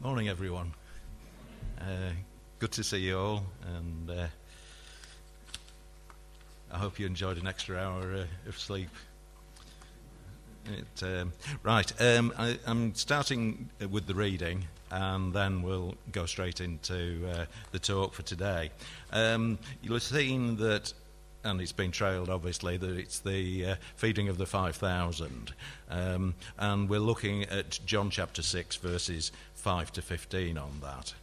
Morning, everyone. Good to see you all, and I hope you enjoyed an extra hour of sleep. I'm starting with the reading, and then we'll go straight into the talk for today. You'll have seen that, and it's been trailed obviously, that it's the feeding of the 5,000. And we're looking at John chapter 6, verses 5 to 15 on that.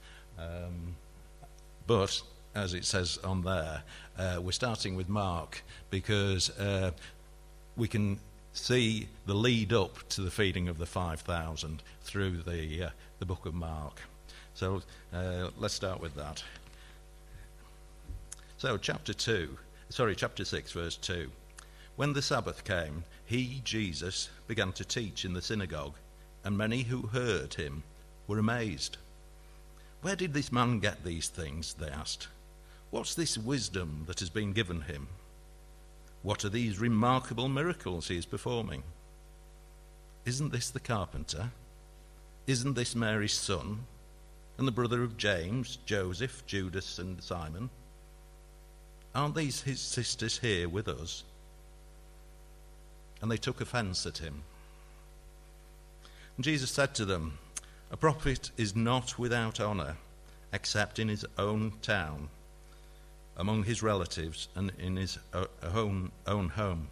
But, as it says on there, we're starting with Mark because we can see the lead up to the feeding of the 5,000 through the book of Mark. So let's start with that. So chapter 6, verse 2. When the Sabbath came, he, Jesus, began to teach in the synagogue, and many who heard him were amazed. Where did this man get these things, they asked. What's this wisdom that has been given him? What are these remarkable miracles he is performing? Isn't this the carpenter? Isn't this Mary's son, and the brother of James, Joseph, Judas, and Simon? Aren't these his sisters here with us? And they took offense at him. And Jesus said to them, a prophet is not without honor, except in his own town, among his relatives, and in his own home.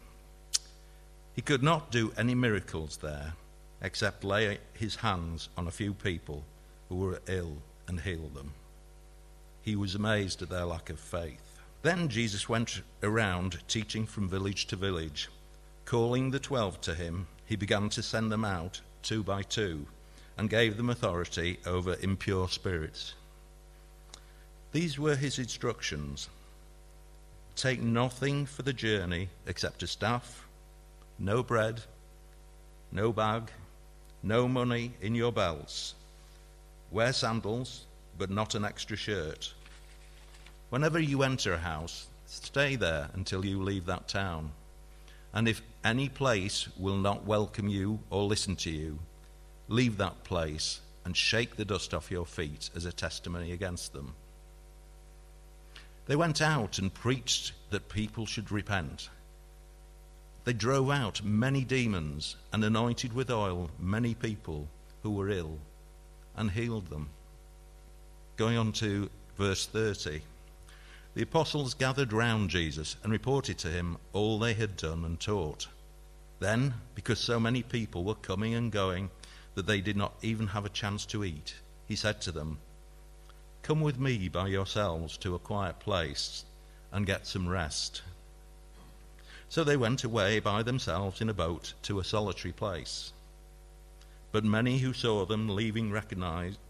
He could not do any miracles there, except lay his hands on a few people who were ill and heal them. He was amazed at their lack of faith. Then Jesus went around teaching from village to village. Calling the 12 to him, he began to send them out 2 by 2, and gave them authority over impure spirits. These were his instructions. Take nothing for the journey except a staff, no bread, no bag, no money in your belts. Wear sandals, but not an extra shirt. Whenever you enter a house, stay there until you leave that town. And if any place will not welcome you or listen to you, leave that place and shake the dust off your feet as a testimony against them. They went out and preached that people should repent. They drove out many demons and anointed with oil many people who were ill and healed them. Going on to verse 30. The apostles gathered round Jesus and reported to him all they had done and taught. Then, because so many people were coming and going that they did not even have a chance to eat, he said to them, come with me by yourselves to a quiet place and get some rest. So they went away by themselves in a boat to a solitary place. But many who saw them leaving recognized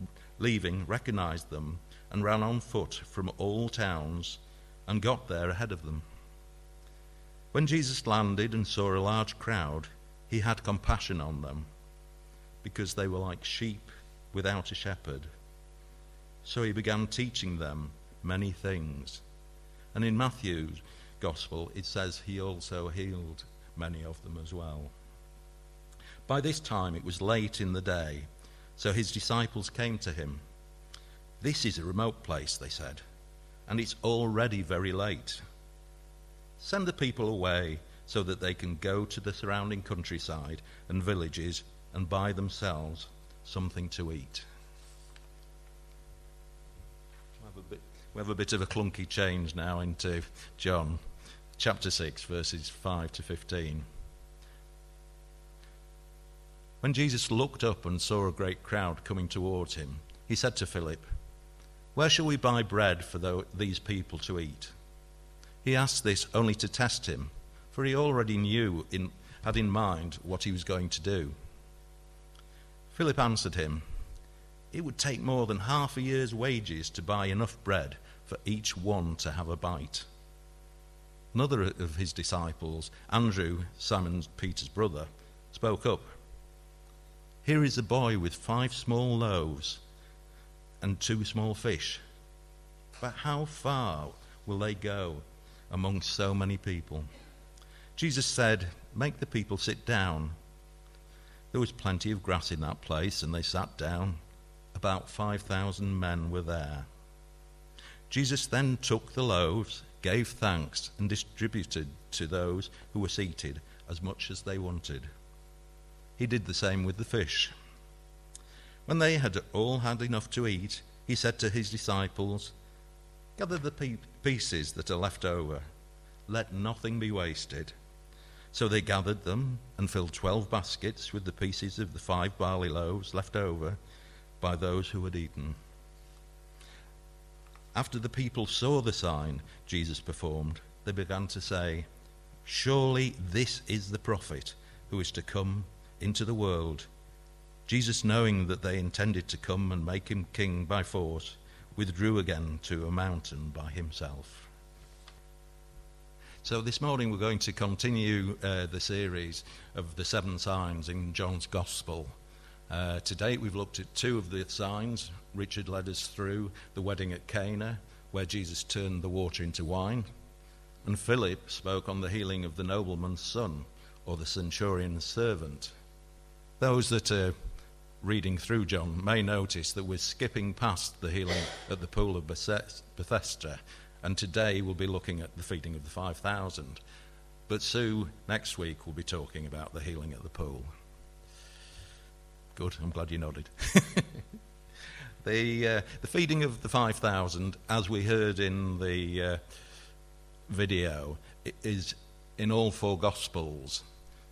them and ran on foot from all towns and got there ahead of them. When Jesus landed and saw a large crowd, he had compassion on them, because they were like sheep without a shepherd. So he began teaching them many things. And in Matthew's Gospel, it says he also healed many of them as well. By this time it was late in the day, so his disciples came to him. This is a remote place, they said, and it's already very late. Send the people away so that they can go to the surrounding countryside and villages and buy themselves something to eat. We have a bit of a clunky change now into John chapter 6, verses 5 to 15. When Jesus looked up and saw a great crowd coming towards him, he said to Philip, where shall we buy bread for these people to eat? He asked this only to test him, for he already had in mind what he was going to do. Philip answered him, it would take more than half a year's wages to buy enough bread for each one to have a bite. Another of his disciples, Andrew, Simon Peter's brother, spoke up. Here is a boy with 5 small loaves and 2 small fish. But how far will they go among so many people? Jesus said, make the people sit down. There was plenty of grass in that place, and they sat down. A about 5,000 men were there. Jesus then took the loaves, gave thanks, and distributed to those who were seated as much as they wanted. He did the same with the fish. When they had all had enough to eat, he said to his disciples, "Gather the pieces that are left over. Let nothing be wasted." So they gathered them and filled 12 baskets with the pieces of the 5 barley loaves left over by those who had eaten. After the people saw the sign Jesus performed, they began to say, "Surely this is the prophet who is to come into the world." Jesus, knowing that they intended to come and make him king by force, withdrew again to a mountain by himself. So this morning we're going to continue the series of the 7 signs in John's Gospel. To date we've looked at 2 of the signs. Richard led us through the wedding at Cana, where Jesus turned the water into wine, and Philip spoke on the healing of the nobleman's son, or the centurion's servant. Those that are reading through John may notice that we're skipping past the healing at the pool of Bethesda, and today we'll be looking at the feeding of the 5,000. But Sue next week will be talking about the healing at the pool. Good, I'm glad you nodded. The feeding of the 5,000, as we heard in the video, is in all 4 Gospels.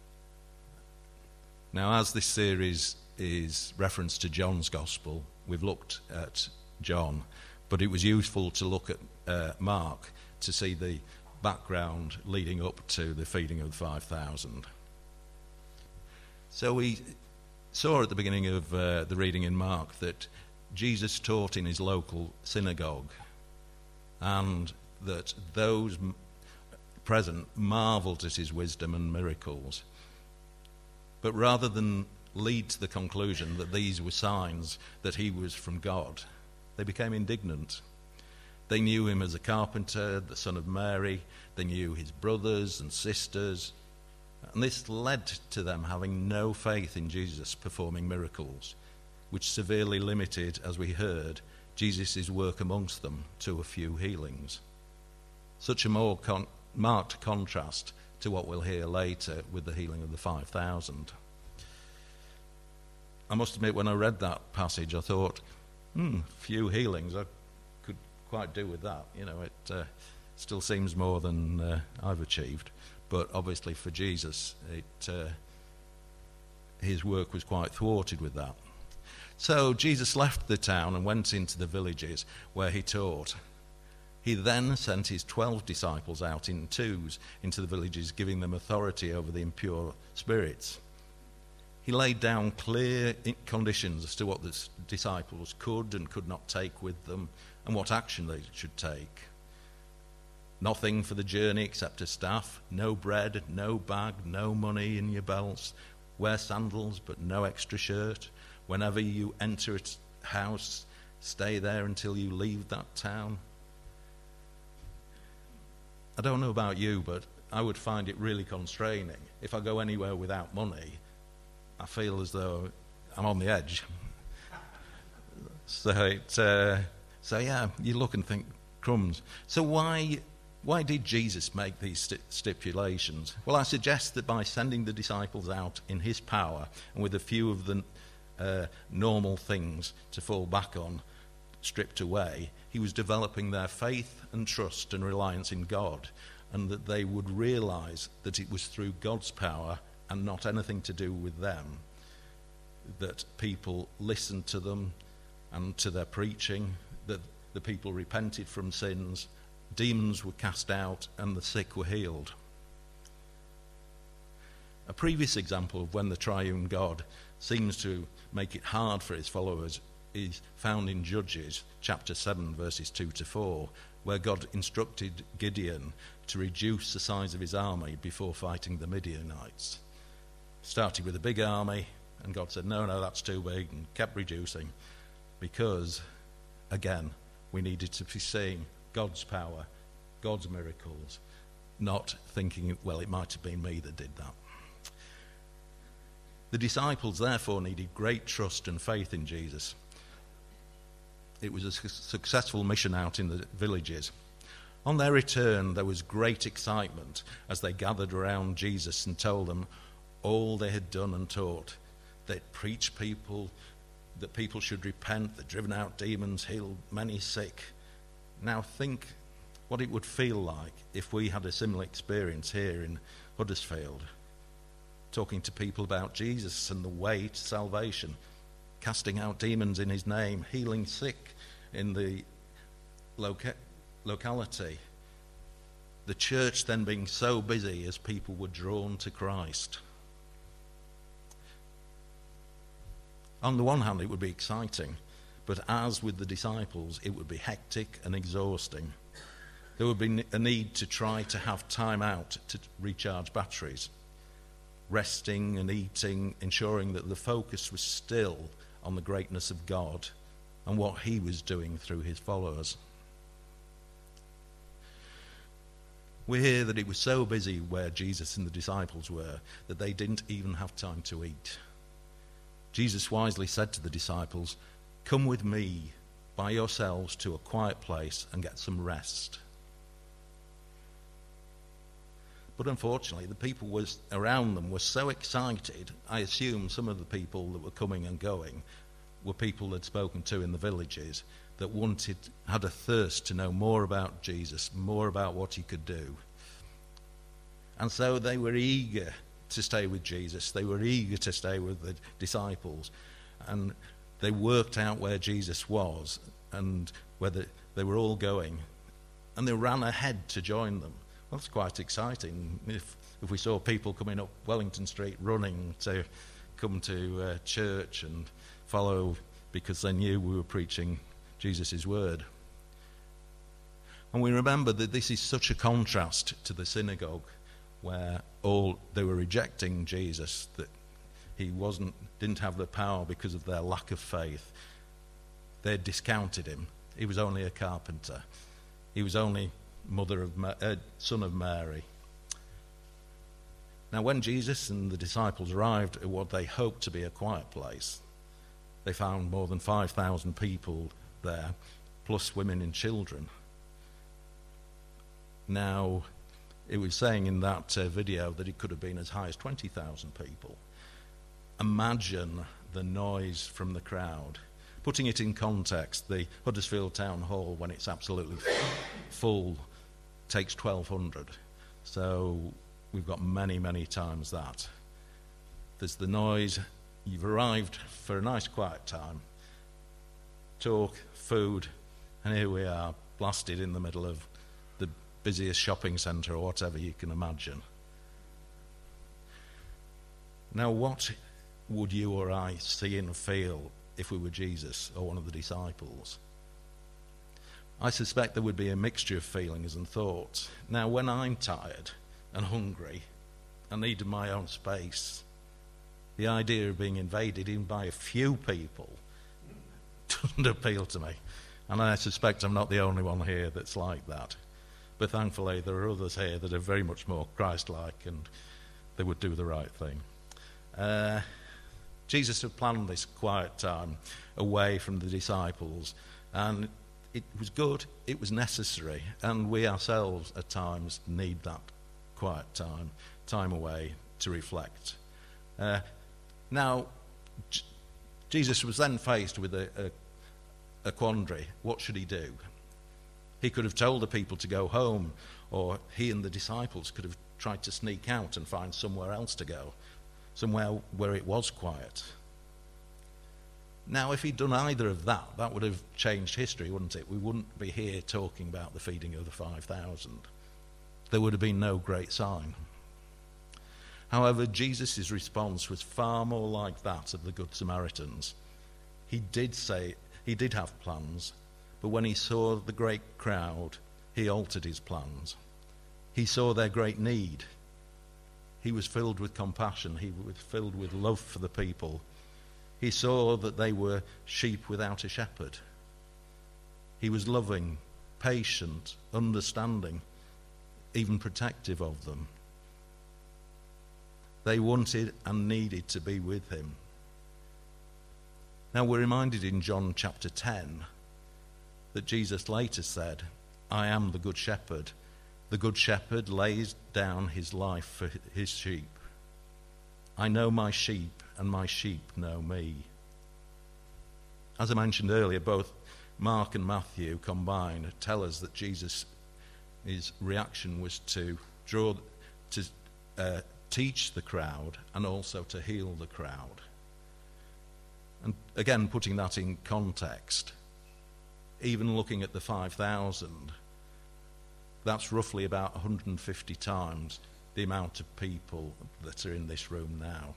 Now, as this series is reference to John's Gospel, we've looked at John, but it was useful to look at Mark to see the background leading up to the feeding of the 5,000. So we saw at the beginning of the reading in Mark that Jesus taught in his local synagogue, and that those present marveled at his wisdom and miracles. But rather than lead to the conclusion that these were signs that he was from God, they became indignant. They knew him as a carpenter, the son of Mary. They knew his brothers and sisters. And this led to them having no faith in Jesus performing miracles, which severely limited, as we heard, Jesus' work amongst them to a few healings. Such a more marked contrast to what we'll hear later with the healing of the 5,000. I must admit, when I read that passage, I thought, few healings, I could quite do with that. You know, it still seems more than I've achieved. But obviously for Jesus, his work was quite thwarted with that. So Jesus left the town and went into the villages where he taught. He then sent his 12 disciples out in twos into the villages, giving them authority over the impure spirits. He laid down clear conditions as to what the disciples could and could not take with them, and what action they should take. Nothing for the journey except a staff, no bread, no bag, no money in your belts. Wear sandals, but no extra shirt. Whenever you enter a house, stay there until you leave that town. I don't know about you, but I would find it really constraining. If I go anywhere without money, I feel as though I'm on the edge. So yeah, you look and think, crumbs. So why did Jesus make these stipulations? Well, I suggest that by sending the disciples out in his power and with a few of the normal things to fall back on stripped away, he was developing their faith and trust and reliance in God, and that they would realize that it was through God's power and not anything to do with them that people listened to them and to their preaching, that the people repented from sins, demons were cast out, and the sick were healed. A previous example of when the triune God seems to make it hard for his followers is found in Judges chapter 7 verses 2-4, where God instructed Gideon to reduce the size of his army before fighting the Midianites. Started with a big army, and God said, no, that's too big, and kept reducing, because, again, we needed to be seeing God's power, God's miracles, not thinking, well, it might have been me that did that. The disciples, therefore, needed great trust and faith in Jesus. it was a successful mission out in the villages. On their return, there was great excitement as they gathered around Jesus and told them all they had done and taught. They'd preached people that people should repent, they'd driven out demons, healed many sick. Now think what it would feel like if we had a similar experience here in Huddersfield, talking to people about Jesus and the way to salvation, casting out demons in his name, healing sick in the locality. The church then being so busy as people were drawn to Christ. On the one hand, it would be exciting, but as with the disciples, it would be hectic and exhausting. There would be a need to try to have time out to recharge batteries, resting and eating, ensuring that the focus was still on the greatness of God and what he was doing through his followers. We hear that it was so busy where Jesus and the disciples were that they didn't even have time to eat. Jesus wisely said to the disciples, "Come with me by yourselves to a quiet place and get some rest." But unfortunately, the people around them were so excited. I assume some of the people that were coming and going were people they'd spoken to in the villages that had a thirst to know more about Jesus, more about what he could do. And so they were eager to stay with Jesus. They were eager to stay with the disciples. And they worked out where Jesus was and where they were all going. And they ran ahead to join them. Well, that's quite exciting. If we saw people coming up Wellington Street running to come to church and follow because they knew we were preaching Jesus' word. And we remember that this is such a contrast to the synagogue where they were rejecting Jesus, that he didn't have the power because of their lack of faith. They discounted him. He was only a carpenter. He was only son of Mary. Now, when Jesus and the disciples arrived at what they hoped to be a quiet place, they found more than 5,000 people there, plus women and children. Now, it was saying in that video that it could have been as high as 20,000 people. Imagine the noise from the crowd. Putting it in context, the Huddersfield Town Hall, when it's absolutely full, takes 1,200. So we've got many, many times that. There's the noise. You've arrived for a nice quiet time. Talk, food, and here we are, blasted in the middle of the busiest shopping centre or whatever you can imagine. Now, what would you or I see and feel if we were Jesus or one of the disciples? I suspect there would be a mixture of feelings and thoughts. Now, when I'm tired and hungry and need my own space, the idea of being invaded even by a few people doesn't appeal to me. And I suspect I'm not the only one here that's like that. But thankfully, there are others here that are very much more Christ-like and they would do the right thing. Jesus had planned this quiet time away from the disciples, and it was good, it was necessary, and we ourselves at times need that quiet time away to reflect. Now, Jesus was then faced with a quandary. What should he do? He could have told the people to go home, or he and the disciples could have tried to sneak out and find somewhere else to go, somewhere where it was quiet. Now, if he'd done either of that, that would have changed history, wouldn't it? We wouldn't be here talking about the feeding of the 5,000. There would have been no great sign. However, Jesus' response was far more like that of the Good Samaritans. He did have plans, but when he saw the great crowd, he altered his plans. He saw their great need. He was filled with compassion. He was filled with love for the people. He saw that they were sheep without a shepherd. He was loving, patient, understanding, even protective of them. They wanted and needed to be with him. Now we're reminded in John chapter 10 that Jesus later said, "I am the good shepherd. The good shepherd lays down his life for his sheep. I know my sheep, and my sheep know me." As I mentioned earlier, both Mark and Matthew combined tell us that Jesus' reaction was to teach the crowd and also to heal the crowd. And again, putting that in context, even looking at the 5,000, that's roughly about 150 times the amount of people that are in this room now.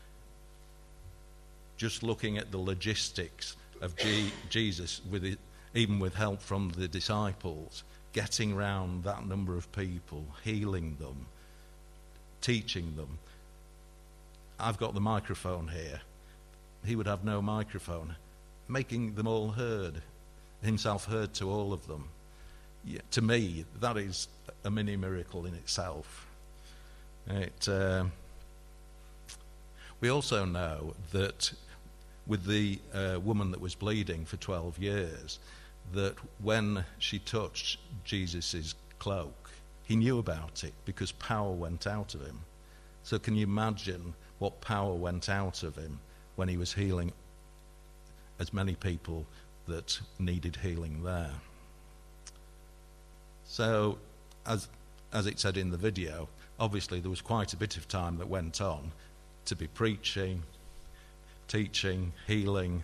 Just looking at the logistics of Jesus, even with help from the disciples, getting round that number of people, healing them, teaching them. I've got the microphone here. He would have no microphone. Making them all heard, himself heard to all of them. Yeah, to me, that is a mini miracle in itself. We also know that with the woman that was bleeding for 12 years, that when she touched Jesus' cloak, he knew about it because power went out of him. So can you imagine what power went out of him when he was healing as many people that needed healing there? So, as it said in the video, obviously there was quite a bit of time that went on to be preaching, teaching, healing,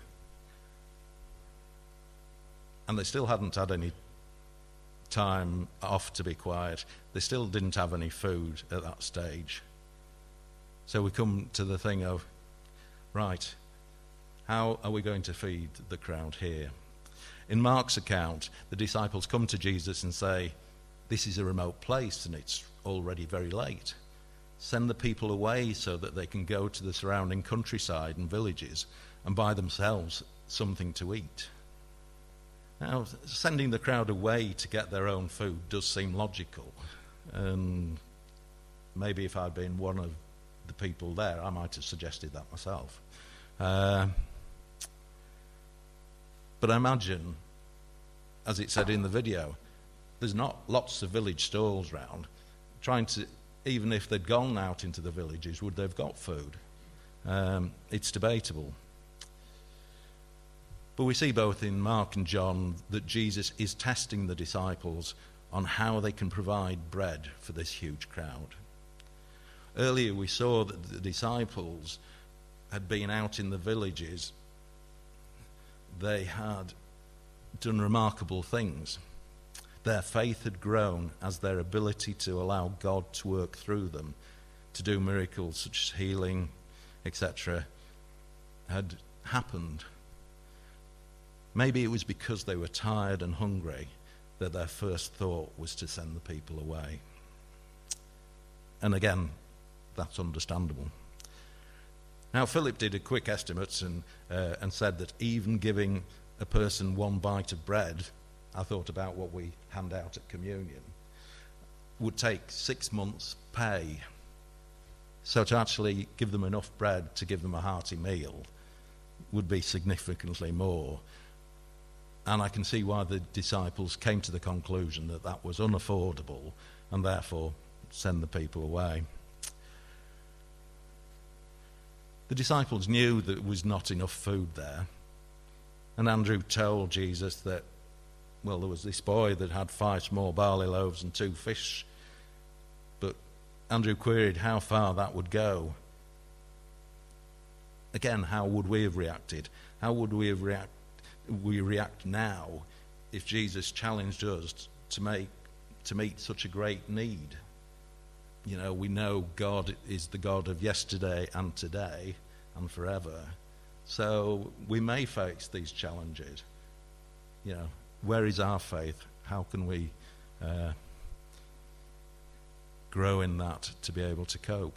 and they still hadn't had any time off to be quiet. They still didn't have any food at that stage. So we come to the thing of, right, how are we going to feed the crowd here? In Mark's account, the disciples come to Jesus and say, "This is a remote place and it's already very late. Send the people away so that they can go to the surrounding countryside and villages and buy themselves something to eat." Now, sending the crowd away to get their own food does seem logical. And maybe if I'd been one of the people there, I might have suggested that myself. But I imagine, as it said in the video, there's not lots of village stalls round. Even if they'd gone out into the villages, would they have got food? It's debatable. But we see both in Mark and John that Jesus is testing the disciples on how they can provide bread for this huge crowd. Earlier we saw that the disciples had been out in the villages. They had done remarkable things. Their faith had grown as their ability to allow God to work through them, to do miracles such as healing, etc., had happened. Maybe it was because they were tired and hungry that their first thought was to send the people away. And again, that's understandable. Now, Philip did a quick estimate and said that even giving a person one bite of bread, I thought about what we hand out at communion, would take 6 months' pay. So to actually give them enough bread to give them a hearty meal would be significantly more. And I can see why the disciples came to the conclusion that that was unaffordable and therefore send the people away. The disciples knew that there was not enough food there. And Andrew told Jesus that, well, there was this boy that had 5 small barley loaves and 2 fish. But Andrew queried how far that would go. Again, how would we have reacted? How would we react now if Jesus challenged us to meet such a great need? You know, we know God is the God of yesterday and today and forever. So we may face these challenges. You know, where is our faith? How can we grow in that to be able to cope?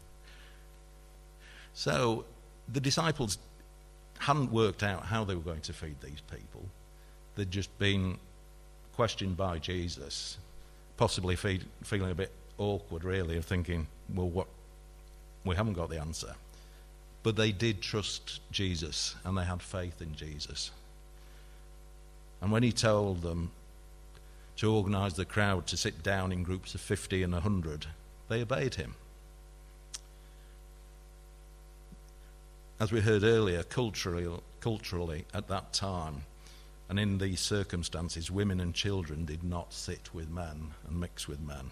So the disciples hadn't worked out how they were going to feed these people. They'd just been questioned by Jesus, possibly feeling a bit awkward, really, of thinking, well, we haven't got the answer. But they did trust Jesus, and they had faith in Jesus. And when he told them to organise the crowd to sit down in groups of 50 and 100, they obeyed him. As we heard earlier, culturally at that time, and in these circumstances, women and children did not sit with men and mix with men.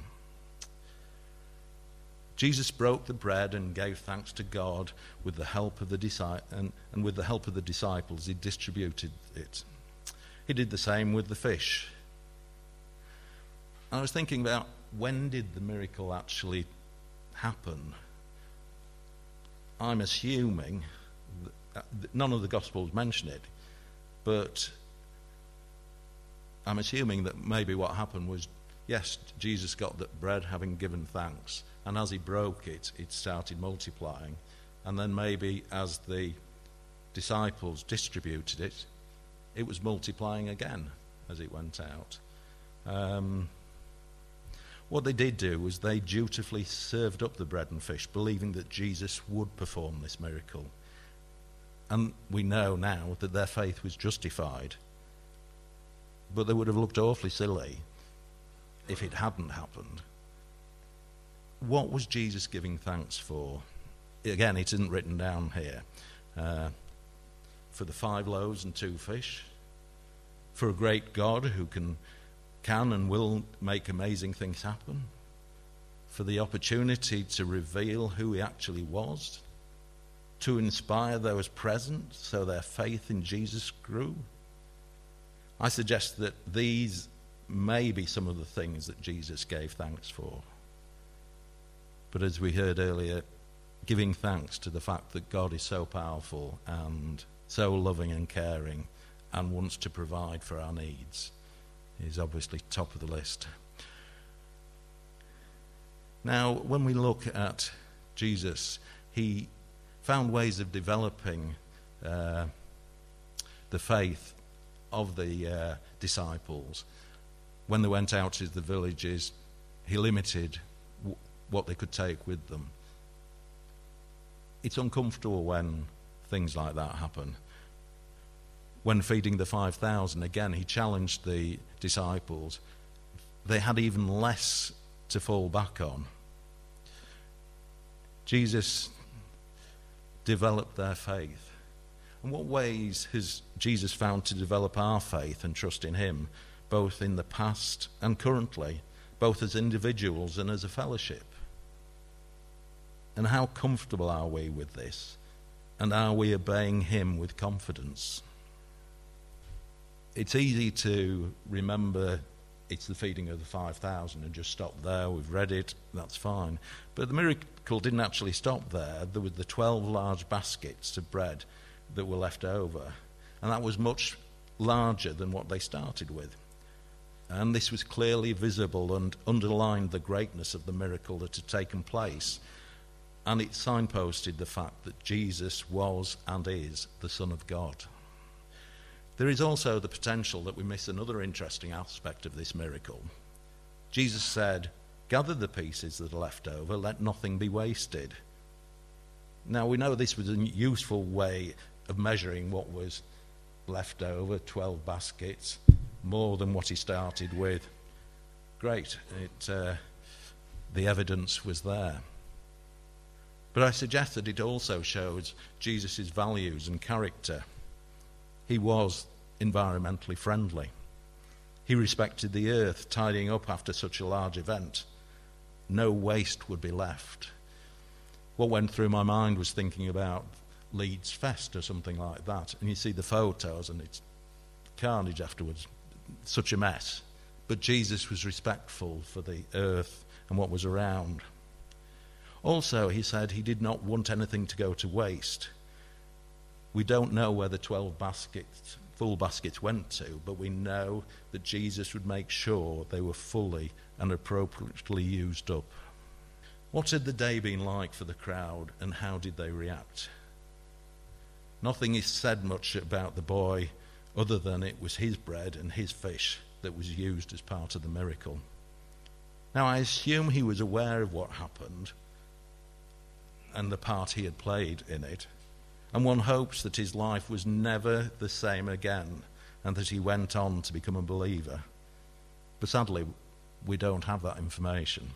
Jesus broke the bread and gave thanks to God with the help of the and with the help of the disciples, he distributed it. He did the same with the fish. I was thinking about, when did the miracle actually happen? I'm assuming that none of the Gospels mention it, but I'm assuming that maybe what happened was, yes, Jesus got the bread having given thanks, and as he broke it, it started multiplying. And then maybe as the disciples distributed it, it was multiplying again as it went out. What they did do was they dutifully served up the bread and fish, believing that Jesus would perform this miracle. And we know now that their faith was justified. But they would have looked awfully silly if it hadn't happened. What was Jesus giving thanks for? Again, it isn't written down here. For the 5 loaves and 2 fish, for a great God who can and will make amazing things happen, for the opportunity to reveal who he actually was, to inspire those present so their faith in Jesus grew. I suggest that these may be some of the things that Jesus gave thanks for. But as we heard earlier, giving thanks to the fact that God is so powerful and so loving and caring and wants to provide for our needs is obviously top of the list. Now, when we look at Jesus, he found ways of developing the faith of the disciples. When they went out to the villages, he limited what they could take with them. It's uncomfortable when things like that happen. When feeding the 5,000, again, he challenged the disciples. They had even less to fall back on. Jesus developed their faith. And what ways has Jesus found to develop our faith and trust in him, both in the past and currently, both as individuals and as a fellowship? And how comfortable are we with this? And are we obeying him with confidence? It's easy to remember it's the feeding of the 5,000 and just stop there. We've read it, that's fine. But the miracle didn't actually stop there. There were the 12 large baskets of bread that were left over. And that was much larger than what they started with. And this was clearly visible and underlined the greatness of the miracle that had taken place. And it signposted the fact that Jesus was and is the Son of God. There is also the potential that we miss another interesting aspect of this miracle. Jesus said, "Gather the pieces that are left over, let nothing be wasted." Now, we know this was a useful way of measuring what was left over, 12 baskets, more than what he started with. Great, the evidence was there. But I suggest that it also shows Jesus' values and character. He was environmentally friendly. He respected the earth, tidying up after such a large event. No waste would be left. What went through my mind was thinking about Leeds Fest or something like that. And you see the photos and it's carnage afterwards. Such a mess. But Jesus was respectful for the earth and what was around. Also, he said he did not want anything to go to waste. We don't know where the 12 full baskets went to, but we know that Jesus would make sure they were fully and appropriately used up. What had the day been like for the crowd, and how did they react? Nothing is said much about the boy other than it was his bread and his fish that was used as part of the miracle. Now, I assume he was aware of what happened and the part he had played in it. And one hopes that his life was never the same again and that he went on to become a believer. But sadly, we don't have that information.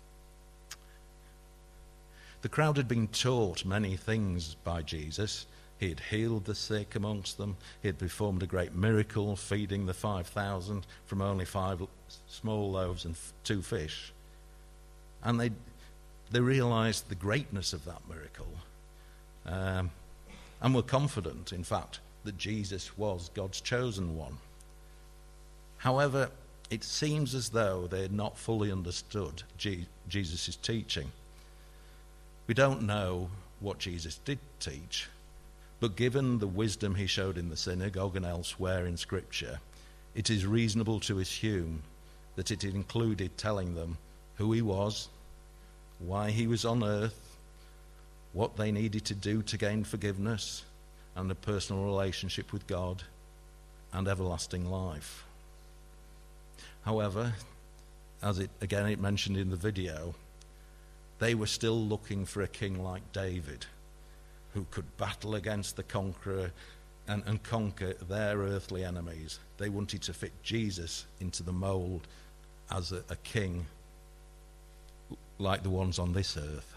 The crowd had been taught many things by Jesus. He had healed the sick amongst them. He had performed a great miracle, feeding the 5,000 from only 5 small loaves and 2 fish. And they realized the greatness of that miracle, and were confident, in fact, that Jesus was God's chosen one. However, it seems as though they had not fully understood Jesus' teaching. We don't know what Jesus did teach, but given the wisdom he showed in the synagogue and elsewhere in Scripture, it is reasonable to assume that it included telling them who he was, why he was on earth, what they needed to do to gain forgiveness and a personal relationship with God and everlasting life. However, as it mentioned in the video, they were still looking for a king like David, who could battle against the conqueror and conquer their earthly enemies. They wanted to fit Jesus into the mold as a king like the ones on this earth.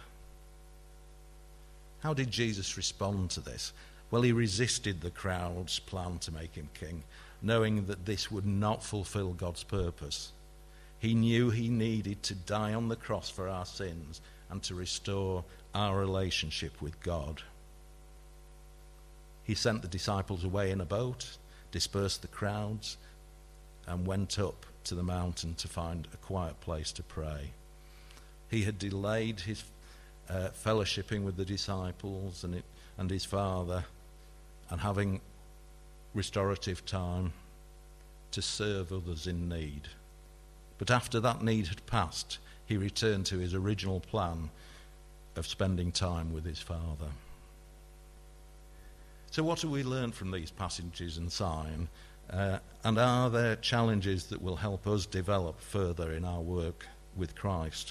How did Jesus respond to this? Well, he resisted the crowd's plan to make him king, knowing that this would not fulfill God's purpose. He knew he needed to die on the cross for our sins and to restore our relationship with God. He sent the disciples away in a boat, dispersed the crowds, and went up to the mountain to find a quiet place to pray. He had delayed his fellowshipping with the disciples and his Father, and having restorative time to serve others in need. But after that need had passed, he returned to his original plan of spending time with his Father. So what have we learned from these passages and sign? And are there challenges that will help us develop further in our work with Christ?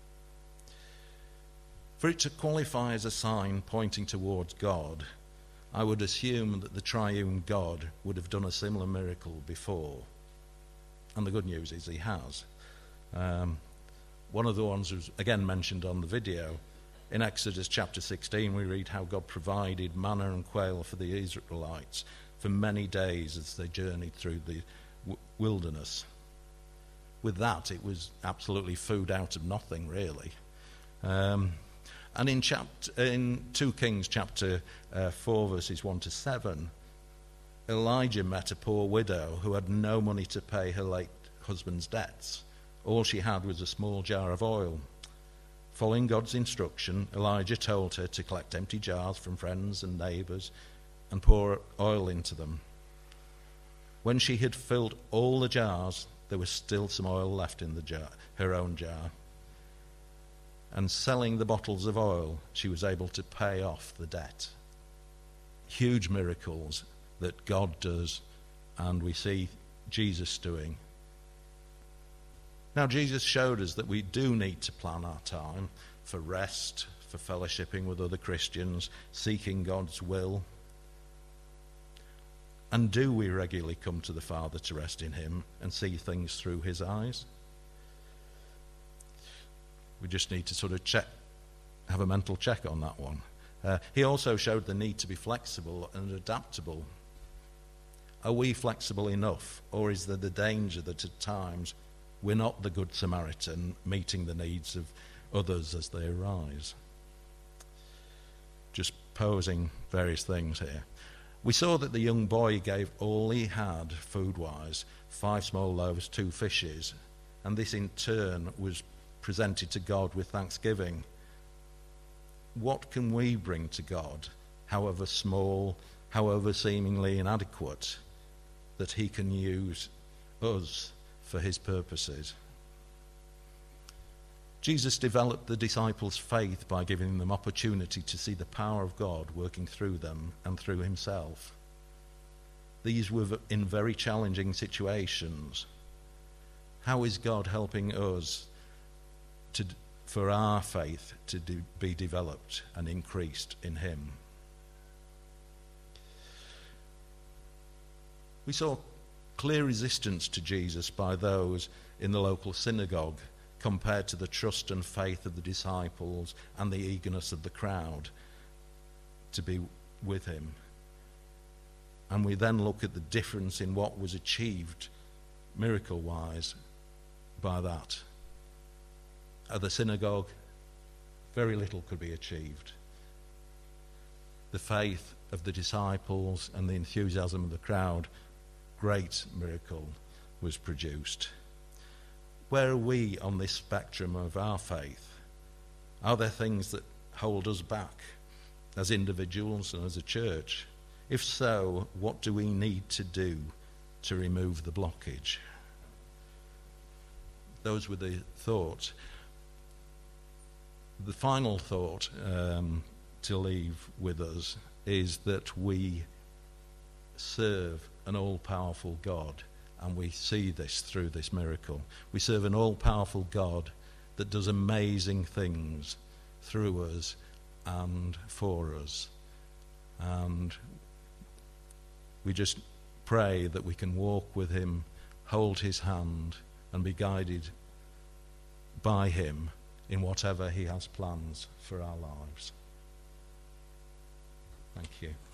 For it to qualify as a sign pointing towards God, I would assume that the triune God would have done a similar miracle before. And the good news is he has. One of the ones was again mentioned on the video. In Exodus chapter 16, we read how God provided manna and quail for the Israelites for many days as they journeyed through the wilderness. With that, it was absolutely food out of nothing, really. And in 2 Kings chapter 4, verses 1 to 7, Elijah met a poor widow who had no money to pay her late husband's debts. All she had was a small jar of oil. Following God's instruction, Elijah told her to collect empty jars from friends and neighbours and pour oil into them. When she had filled all the jars, there was still some oil left in the jar, her own jar. And selling the bottles of oil, she was able to pay off the debt. Huge miracles that God does, and we see Jesus doing. Now, Jesus showed us that we do need to plan our time for rest, for fellowshipping with other Christians, seeking God's will. And do we regularly come to the Father to rest in him and see things through his eyes? We just need to sort of have a mental check on that one. He also showed the need to be flexible and adaptable. Are we flexible enough, or is there the danger that at times we're not the Good Samaritan meeting the needs of others as they arise? Just posing various things here. We saw that the young boy gave all he had food-wise, 5 small loaves, 2 fishes, and this in turn was presented to God with thanksgiving. What can we bring to God, however small, however seemingly inadequate, that he can use us for his purposes? Jesus developed the disciples' faith by giving them opportunity to see the power of God working through them and through himself. These were in very challenging situations. How is God helping us for our faith to be developed and increased in him? We saw clear resistance to Jesus by those in the local synagogue compared to the trust and faith of the disciples and the eagerness of the crowd to be with him. And we then look at the difference in what was achieved miracle-wise by that. At the synagogue, very little could be achieved. The faith of the disciples and the enthusiasm of the crowd, great miracle was produced. Where are we on this spectrum of our faith? Are there things that hold us back as individuals and as a church? If so, what do we need to do to remove the blockage? Those were the thoughts. The final thought to leave with us is that we serve an all-powerful God, and we see this through this miracle. We serve an all-powerful God that does amazing things through us and for us. And we just pray that we can walk with him, hold his hand, and be guided by him in whatever he has plans for our lives. Thank you.